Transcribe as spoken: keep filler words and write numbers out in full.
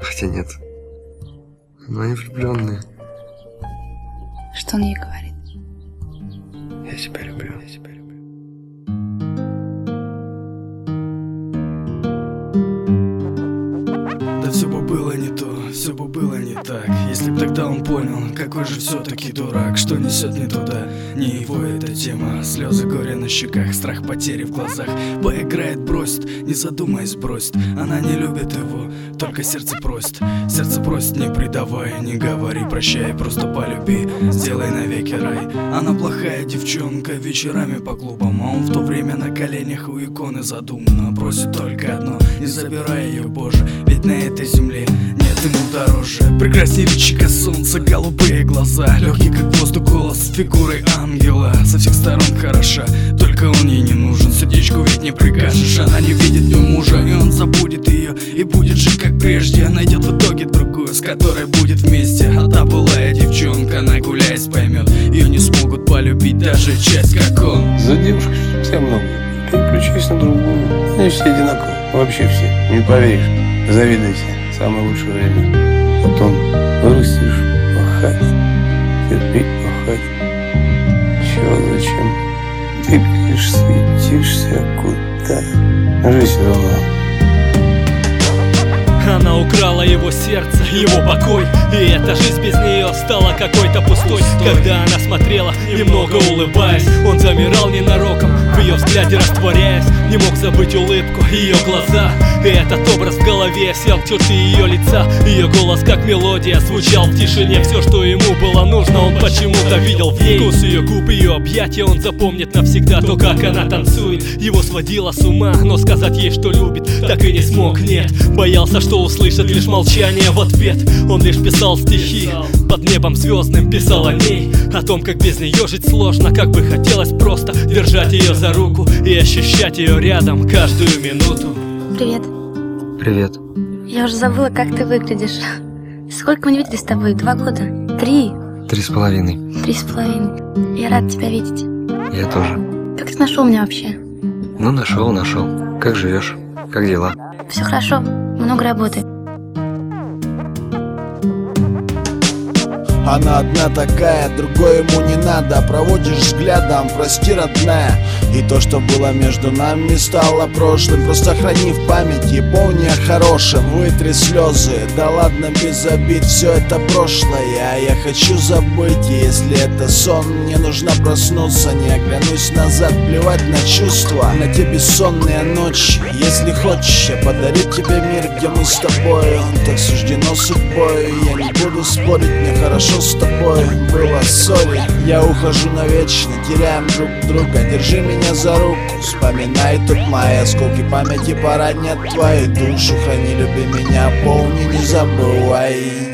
Хотя нет. Но они влюбленные. Что он ей говорит? Я тебя люблю, я тебя люблю. Да все бы было не то, все бы было не так, если б тогда он понял, какой же все-таки дурак, что несет не туда. Не его эта тема, слезы горя на щеках, страх потери в глазах. Поиграет, бросит, не задумаясь бросит. Она не любит его, только сердце просит. Сердце просит, не предавай, не говори прощай, просто полюби, сделай навеки рай. Она плохая девчонка, вечерами по клубам, а он в то время на коленях у иконы задуманно. Просит только одно, не забирай ее, Боже, ведь на этой земле нет ему дороже. Прекрасней личико солнца, голубые глаза, легкий как воздух голос с фигурой ангела. Со всех сторон хороша, только он ей не нужен. Сердечку ведь не прикажешь, она не видит в нем мужа. И он забудет ее и будет жить как прежде. Найдет в итоге другую, с которой будет вместе. А та былая девчонка, нагуляясь, поймет, ее не смогут полюбить даже часть, как он. За девушек всегда много. Переключись на другую. Они все одинаковые, вообще все. Не поверишь, завидуйся. Самое лучшее время. Потом вырастешь, пахать, терпеть, пахать. Чего, зачем? Бегаешь, светишься куда? Жизнь все равно. Она украла его сердце, его покой. И эта жизнь без нее стала какой-то пустой. Когда она смотрела, немного улыбаясь, он замирал ненароком, в ее взгляде растворяясь. Не мог забыть улыбку, ее глаза. И этот образ в голове сел черты ее лица. Ее голос как мелодия звучал в тишине. Все, что ему было нужно, он почему-то видел в ней. Вкус ее губ, ее объятия он запомнит навсегда. То, как она танцует, его сводило с ума. Но сказать ей, что любит, так и не смог, нет. Боялся, что услышит лишь молчание в ответ. Он лишь писал стихи, под небом звездным писал о ней. О том, как без нее жить сложно, как бы хотелось просто держать ее за руку и ощущать ее рядом каждую минуту. Привет. Привет. Я уже забыла, как ты выглядишь. Сколько мы не виделись с тобой? Два года? Три? Три с половиной. Три с половиной. Я рад тебя видеть. Я тоже. Как ты нашел меня вообще? Ну, нашел, нашел. Как живешь? Как дела? Все хорошо. Много работы. Она одна такая, другой ему не надо. Проводишь взглядом, прости, родная. И то, что было между нами, стало прошлым. Просто храни в памяти, помни о хорошем. Вытри слезы, да ладно, без обид. Все это прошлое, а я хочу забыть. И если это сон, мне нужно проснуться. Не оглянусь назад, плевать на чувства, на те бессонные ночи. Если хочешь, я подарю тебе мир, где мы с тобой. Он так суждено судьбой. Я не буду спорить, мне хорошо с тобой было, сори. Я ухожу навечно, теряем друг друга. Держи меня за руку, вспоминай тут мои осколки памяти, поранят твою душу. Храни, люби меня, помни, не забывай.